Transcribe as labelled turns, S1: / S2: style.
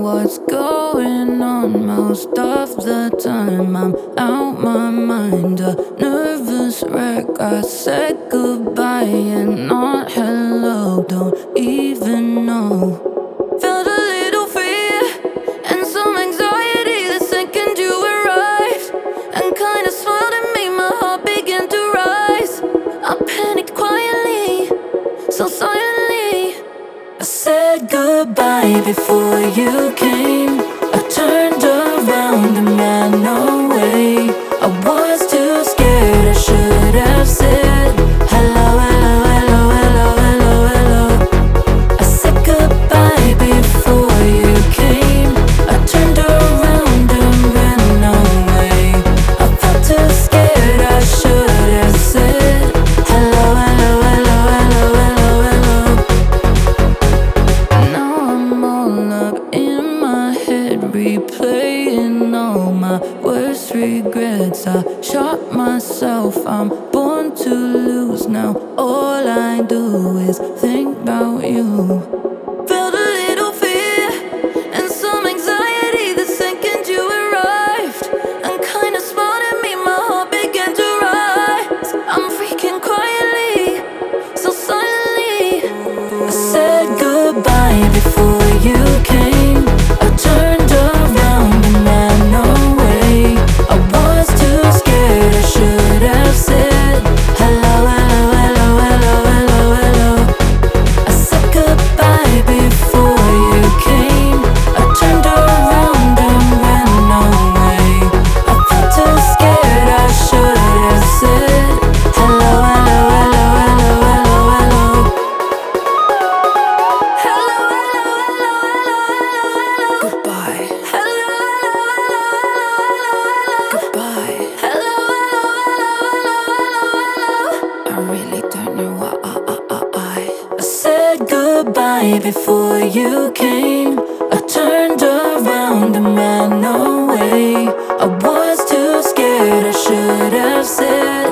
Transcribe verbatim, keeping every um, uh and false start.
S1: what's going on most of the time. I'm out my mind, a nervous wreck. I said goodbye and not hello. Don't even know. Felt a little fear and some anxiety the second you arrived, and kinda smiled at me. My heart began to rise. I panicked quietly, so silently. I said goodbye before you came. I turned around and ran away. I was too scared, I should have said hello, hello, hello, hello, hello, hello. I said goodbye before you came. I turned around and ran away. I felt too scared, I should have said hello, hello, hello, hello, hello, hello. Now I'm all up in my head, replaying all my worst regrets. I shot myself, I'm born to lose. Now all I do is think about you. Felt a little fear and some anxiety the second you arrived, and kinda smiled at me. My heart began to rise. I'm freaking quietly, so silently. I said goodbye before you came. I turned around and ran away. I was too scared, I should have said hello, hello, hello, hello, hello, hello. I said goodbye before you came. I turned around and ran away. I felt too scared, I should have said hello, hello, hello, hello, hello, hello. Hello, hello, hello, hello, hello. Goodbye. Hello, hello, hello, hello, hello. Goodbye. Hello, hello, hello, hello, hello. I really don't know why I, I, I, I I said goodbye before you came. I turned around and ran away. I was too scared, I should have said